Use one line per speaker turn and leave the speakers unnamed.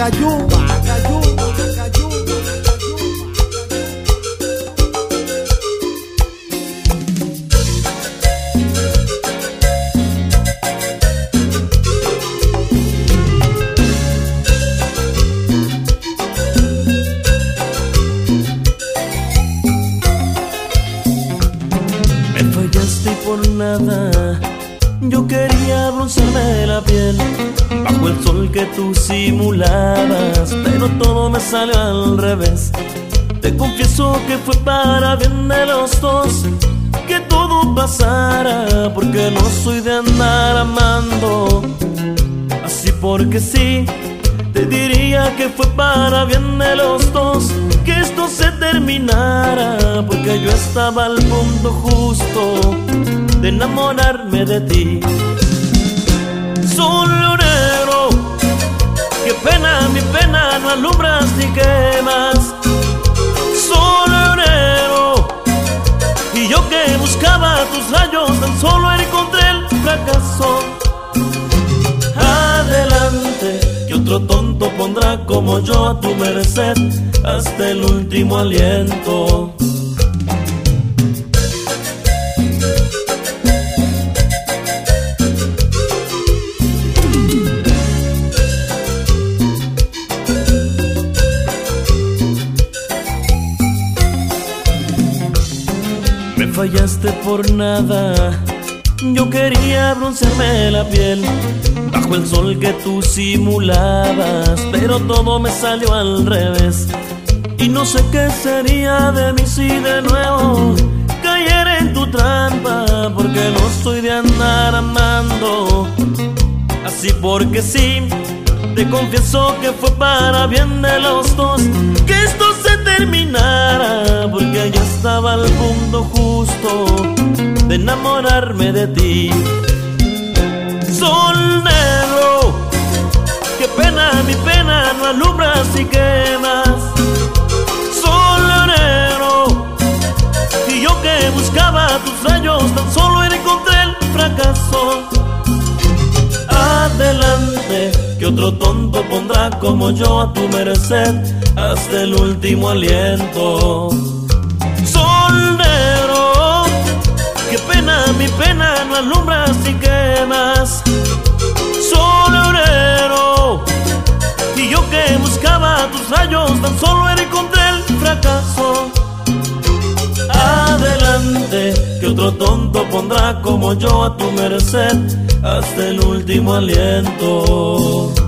Pacayú.
Me fallaste y por nada yo quería broncearme la piel bajo el sol que tú simulabas, pero todo me salió al revés. Te confieso que fue para bien de los dos que todo pasara, porque no soy de andar amando así porque sí. Te diría que fue para bien de los dos que esto se terminara, porque yo estaba al punto justo de enamorarme de ti. Sol negro, qué pena, mi pena no alumbras ni quemas. Sol negro, y yo que buscaba tus rayos tan solo encontré el fracaso. Adelante, que otro tonto pondrá como yo a tu merced hasta el último aliento. Me fallaste por nada, yo quería broncearme la piel bajo el sol que tú simulabas, pero todo me salió al revés. Y no sé qué sería de mí si de nuevo cayera en tu trampa, porque no soy de andar amando así porque sí. Te confieso que fue para bien de los dos que esto se terminara, porque ya estaba al punto justo de enamorarme de ti. Sol negro, qué pena, mi pena no alumbras y quemas. Sol negro, y yo que buscaba tus rayos tan solo encontré el fracaso. Adelante, que otro tonto pondrá como yo a tu merced hasta el último aliento. Sol negro, qué pena, mi pena no alumbras y quemas. Sol negro, y yo que buscaba tus rayos tan solo encontré el fracaso. Adelante, que otro tonto pondrá como yo a tu merced hasta el último aliento.